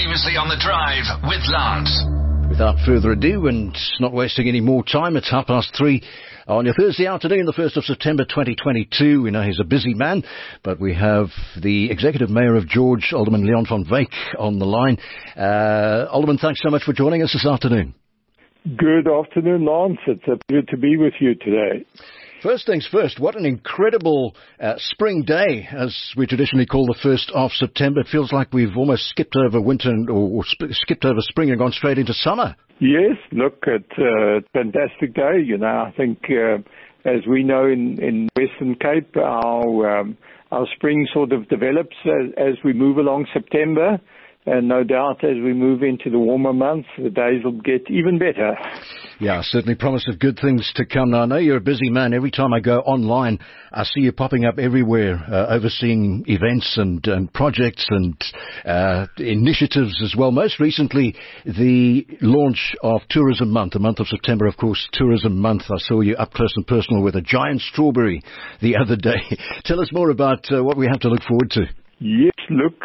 Previously on The Drive with Lance. Without further ado, and not wasting any more time, it's 3:30 on your Thursday afternoon, the 1st of September 2022. We know he's a busy man, but we have the Executive Mayor of George, Alderman Leon van Wyk, on the line. Alderman, thanks so much for joining us this afternoon. Good afternoon, Lance. It's a pleasure to be with you today. First things first, what an incredible spring day, as we traditionally call the 1st of September. It feels like we've almost skipped over winter or skipped over spring and gone straight into summer. Yes, look, it's a fantastic day. You know, I think as we know in Western Cape, our spring sort of develops as we move along September. And no doubt as we move into the warmer months, the days will get even better. Yeah, certainly promise of good things to come. Now, I know you're a busy man. Every time I go online, I see you popping up everywhere, overseeing events and projects and initiatives as well. Most recently, the launch of Tourism Month, the month of September, of course, Tourism Month. I saw you up close and personal with a giant strawberry the other day. Tell us more about what we have to look forward to. Yes, look,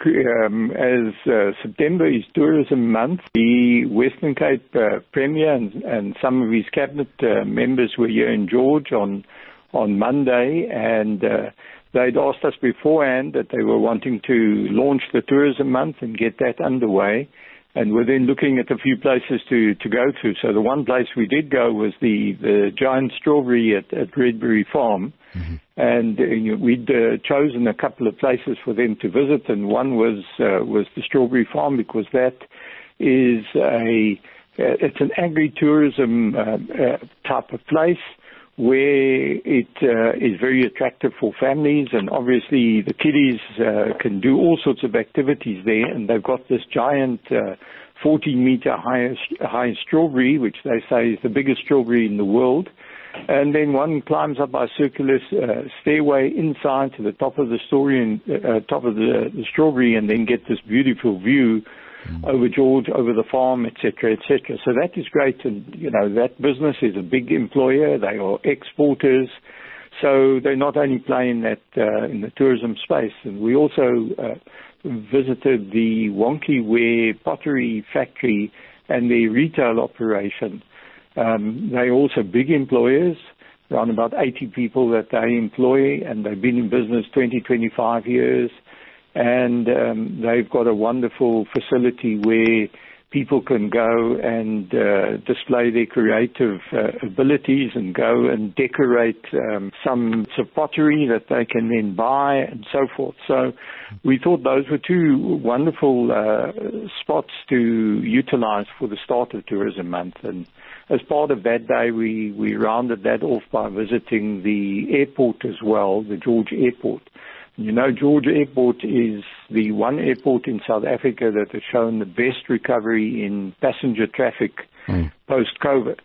as September is Tourism Month, the Western Cape Premier and some of his cabinet members were here in George on Monday, and they'd asked us beforehand that they were wanting to launch the Tourism Month and get that underway. And we're then looking at a few places to go to. So the one place we did go was the giant strawberry at Redbury Farm. Mm-hmm. And we'd chosen a couple of places for them to visit, and one was the Strawberry Farm, because that is it's an agri-tourism type of place where it is very attractive for families, and obviously the kiddies can do all sorts of activities there, and they've got this giant 14-meter high strawberry, which they say is the biggest strawberry in the world. And then one climbs up a circular stairway inside to the top of the the strawberry, and then get this beautiful view over George, over the farm, etc., etc. So that is great, and you know that business is a big employer. They are exporters, so they not only play in that in the tourism space. And we also visited the Wonky Ware Pottery Factory and their retail operation. They're also big employers, around about 80 people that they employ, and they've been in business 20-25 years. And they've got a wonderful facility where people can go and display their creative abilities and go and decorate some pottery that they can then buy and so forth. So we thought those were two wonderful spots to utilize for the start of Tourism Month. And as part of that day, we rounded that off by visiting the airport as well, the George Airport. You know, George Airport is the one airport in South Africa that has shown the best recovery in passenger traffic post-COVID.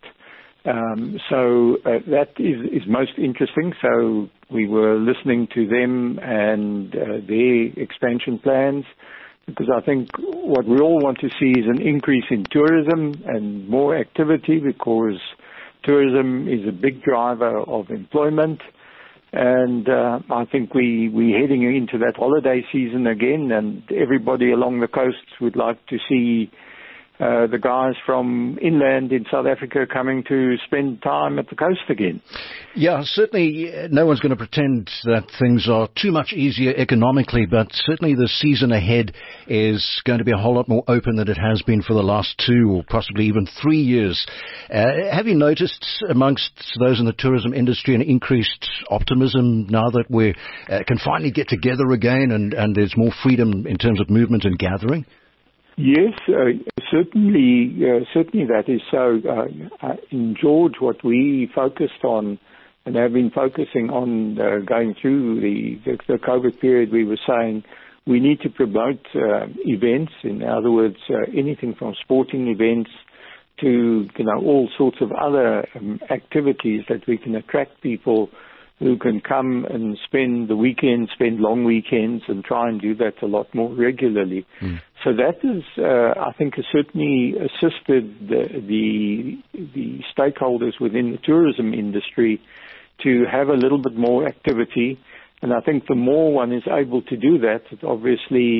So that is most interesting. So we were listening to them and their expansion plans, because I think what we all want to see is an increase in tourism and more activity, because tourism is a big driver of employment. And I think we're heading into that holiday season again, and everybody along the coast would like to see the guys from inland in South Africa coming to spend time at the coast again. Yeah, certainly no one's going to pretend that things are too much easier economically, but certainly the season ahead is going to be a whole lot more open than it has been for the last 2 or possibly even 3 years. Have you noticed amongst those in the tourism industry an increased optimism now that we can finally get together again and there's more freedom in terms of movement and gathering? Yes, certainly that is so. In George, what we focused on and have been focusing on going through the COVID period, we were saying we need to promote events. In other words, anything from sporting events to all sorts of other activities that we can attract people who can come and spend the weekend, spend long weekends, and try and do that a lot more regularly. So that is, I think, has certainly assisted the stakeholders within the tourism industry to have a little bit more activity. And I think the more one is able to do that, it obviously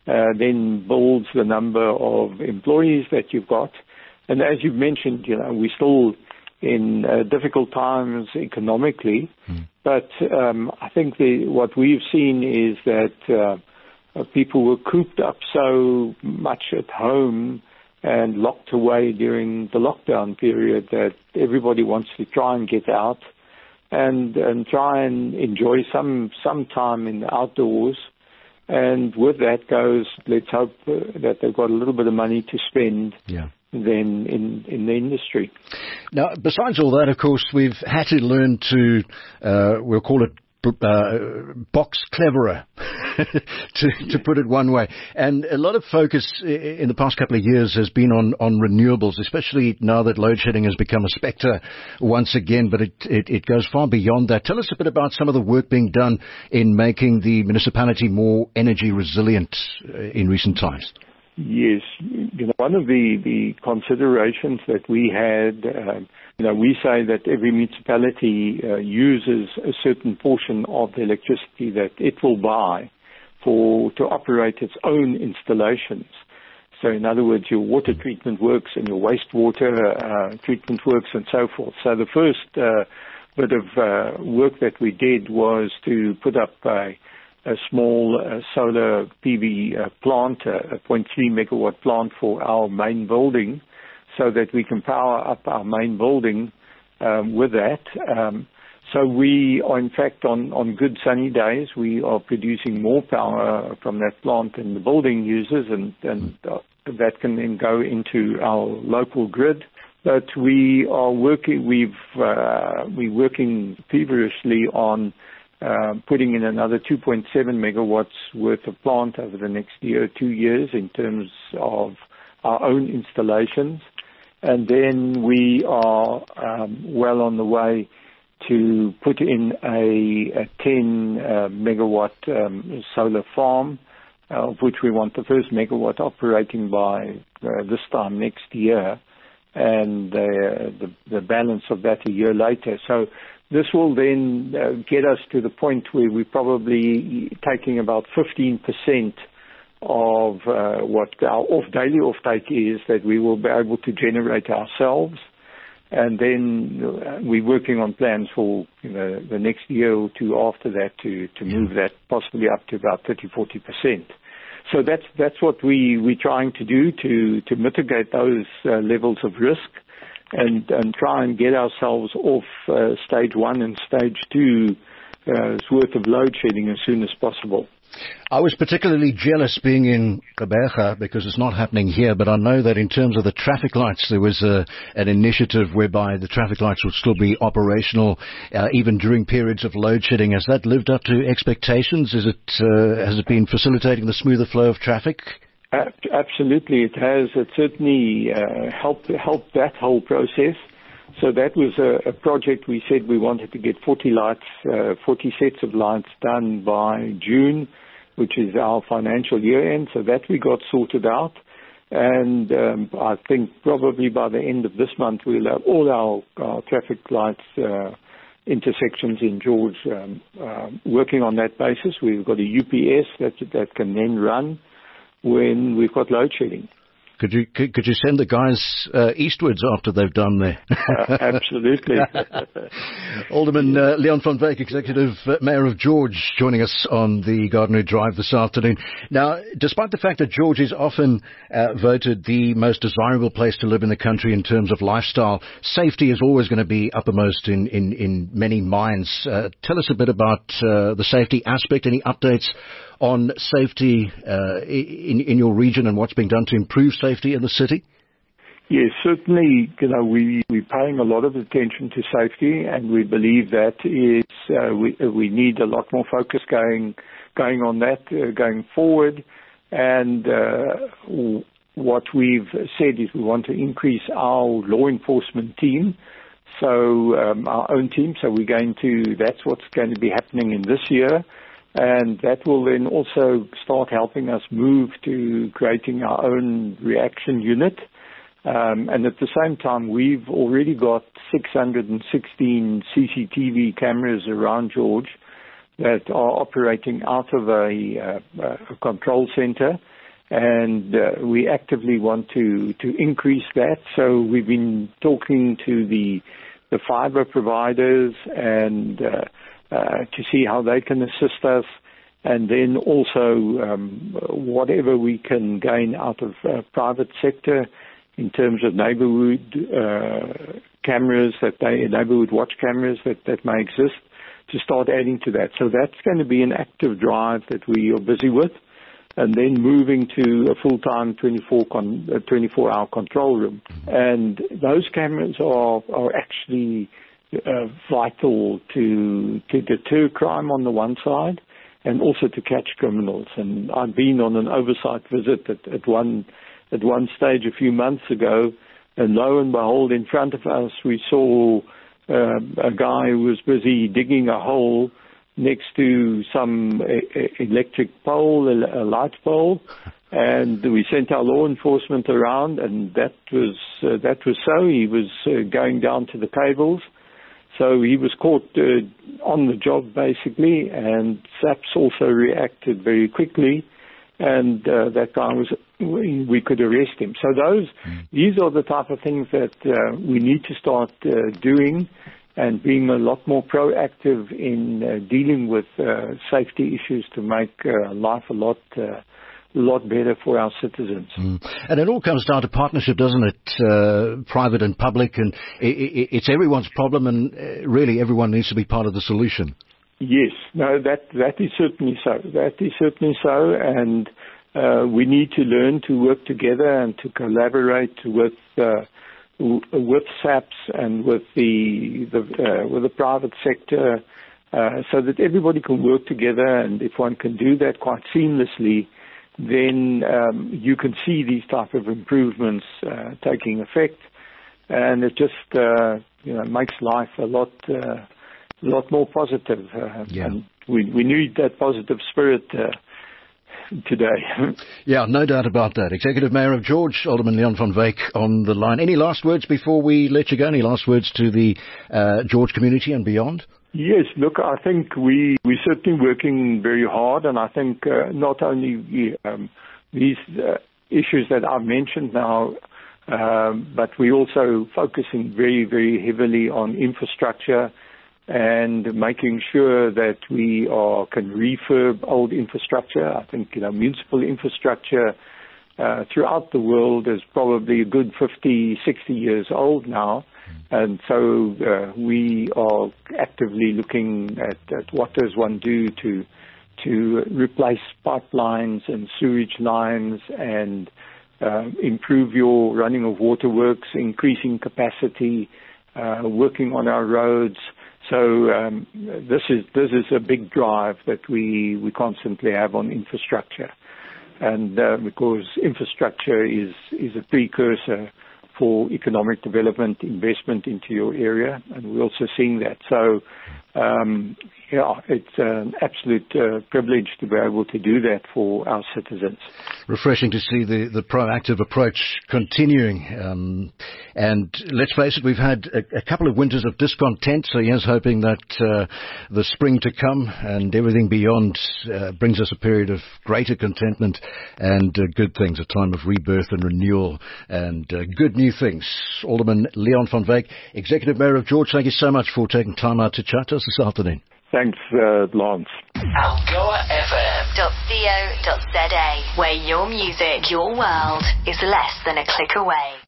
then builds the number of employees that you've got. And as you've mentioned, we're still in difficult times economically, but I think what we've seen is that people were cooped up so much at home and locked away during the lockdown period that everybody wants to try and get out and try and enjoy some time in the outdoors. And with that goes, let's hope that they've got a little bit of money to spend then in the industry. Now, besides all that, of course, we've had to learn to, we'll call it box cleverer, to put it one way. And a lot of focus in the past couple of years has been on renewables, especially now that load shedding has become a spectre once again, but it goes far beyond that. Tell us a bit about some of the work being done in making the municipality more energy resilient in recent times. Yes, one of the considerations that we had, we say that every municipality uses a certain portion of the electricity that it will buy to operate its own installations. So in other words, your water treatment works and your wastewater treatment works and so forth. So the first bit of work that we did was to put up a small solar PV plant, a 0.3 megawatt plant for our main building, so that we can power up our main building with that. So we are, in fact, on good sunny days, we are producing more power from that plant than the building uses, and that can then go into our local grid. But we are working, we're working feverishly on putting in another 2.7 megawatts worth of plant over the next year, 2 years, in terms of our own installations. And then we are well on the way to put in a 10 megawatt solar farm, of which we want the first megawatt operating by this time next year, and the balance of that a year later. So this will then get us to the point where we're probably taking about 15% of what our daily offtake is, that we will be able to generate ourselves. And then we're working on plans for the next year or two after that to move that possibly up to about 30-40%. So that's what we're trying to do to mitigate those levels of risk and try and get ourselves off stage 1 and stage 2 worth of load shedding as soon as possible. I was particularly jealous being in Gqeberha because it's not happening here, but I know that in terms of the traffic lights, there was an initiative whereby the traffic lights would still be operational even during periods of load shedding. Has that lived up to expectations? Has it been facilitating the smoother flow of traffic? Absolutely, it has. It certainly helped that whole process. So that was a project we said we wanted to get 40 sets of lights done by June, which is our financial year end. So that we got sorted out. And I think probably by the end of this month, we'll have all our traffic lights intersections in George working on that basis. We've got a UPS that can then run when we've got load shedding. Could you send the guys eastwards after they've done there? Absolutely. Alderman Leon van Wyk, Executive Mayor of George, joining us on the Gardner Drive this afternoon. Now, despite the fact that George is often voted the most desirable place to live in the country in terms of lifestyle, safety is always going to be uppermost in many minds. Tell us a bit about the safety aspect, any updates on safety in your region and what's being done to improve safety in the city? Yes, certainly, we're paying a lot of attention to safety, and we believe that we need a lot more focus going on that going forward. And what we've said is we want to increase our law enforcement team, so our own team. So that's what's going to be happening in this year. And that will then also start helping us move to creating our own reaction unit. And at the same time, we've already got 616 CCTV cameras around George that are operating out of a control center. and we actively want to increase that. So we've been talking to the fiber providers and to see how they can assist us, and then also whatever we can gain out of private sector in terms of neighborhood cameras, neighborhood watch cameras that may exist, to start adding to that. So that's going to be an active drive that we are busy with, and then moving to a full-time 24-hour control room. And those cameras are actually vital to deter crime on the one side, and also to catch criminals. And I've been on an oversight visit at one stage a few months ago, and lo and behold, in front of us we saw a guy who was busy digging a hole next to some electric pole, a light pole, and we sent our law enforcement around, and that was so. He was going down to the cables, so he was caught on the job basically, and SAPS also reacted very quickly, and that guy we could arrest him. So these are the type of things that we need to start doing, and being a lot more proactive in dealing with safety issues to make life a lot better for our citizens. And it all comes down to partnership, doesn't it? Private and public, and it's everyone's problem, and really everyone needs to be part of the solution. Yes, no, that is certainly so. That is certainly so, and we need to learn to work together and to collaborate with SAPS and with the private sector, so that everybody can work together. And if one can do that quite seamlessly, then you can see these type of improvements taking effect, and it just makes life a lot more positive. And we need that positive spirit today. Yeah, no doubt about that. Executive Mayor of George, Alderman Leon van Wyk, on the line. Any last words before we let you go? Any last words to the George community and beyond? Yes, look, I think we're certainly working very hard, and I think not only these issues that I've mentioned now, but we're also focusing very, very heavily on infrastructure and making sure that we can refurb old infrastructure. I think municipal infrastructure throughout the world is probably a good 50, 60 years old now. And so we are actively looking at what does one do to replace pipelines and sewage lines and improve your running of waterworks, increasing capacity, working on our roads. So this is a big drive that we constantly have on infrastructure, and because infrastructure is a precursor for economic development, investment into your area, and we're also seeing that. So, it's an absolute privilege to be able to do that for our citizens. Refreshing to see the proactive approach continuing. And let's face it, we've had a couple of winters of discontent, so here's hoping that the spring to come and everything beyond brings us a period of greater contentment and good things, a time of rebirth and renewal and good new things. Alderman Leon van Wyk, Executive Mayor of George, thank you so much for taking time out to chat to us this afternoon. Thanks, Lance. AlgoaFM.co.za, where your music, your world is less than a click away.